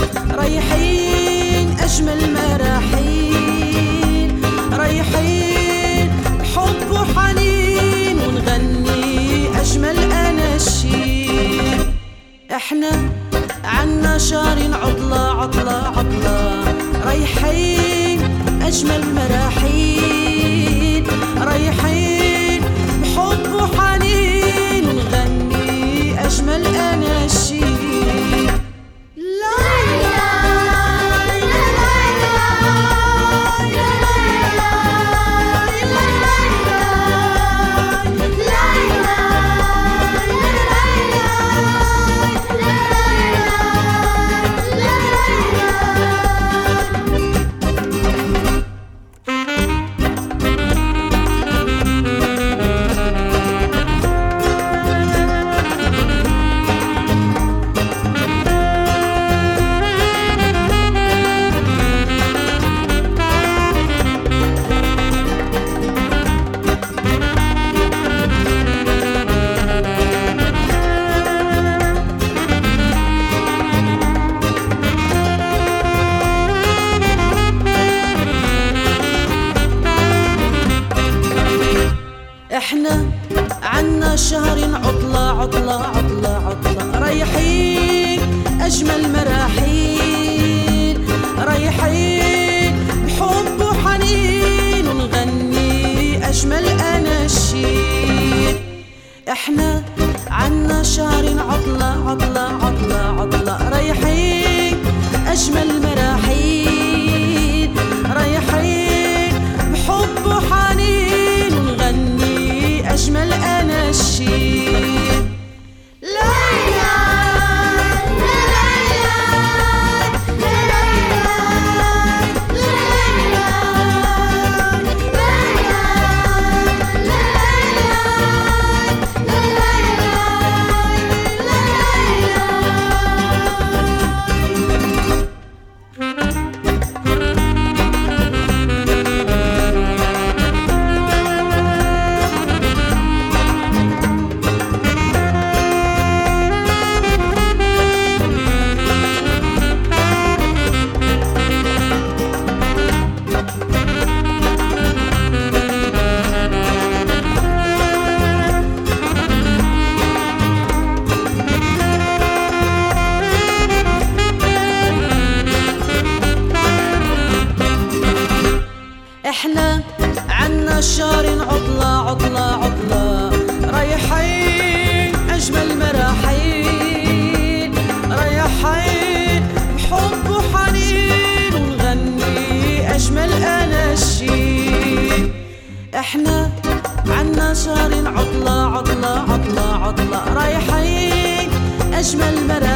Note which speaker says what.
Speaker 1: رايحين أجمل مراحيل، رايحين بحب وحنين ونغني أجمل أناشيد. إحنا عنا شهرين عطلة عطلة عطلة، رايحين أجمل مراحيل، رايحين بحب وحنين ونغني أجمل أناشيد. إحنا عنا شهرين عطلة عطلة عطلة عطلة، رايحين أجمل مراحيل، رايحين بحب وحنين ونغني أجمل أناشيد. إحنا عنا شهرين عطلة عطلة عطلة عطلة، رايحين أجمل مراحيل، رايحين بحب وحنين ونغني أجمل أناشيد. إحنا عنا شهرين عطلة عطلة عطلة، رايحين أجمل مراحيل، رايحين بحب وحنين ونغني أجمل أناشيد. إحنا عنا شهرين عطلة عطلة عطلة عطلة، رايحين أجمل مراحيل.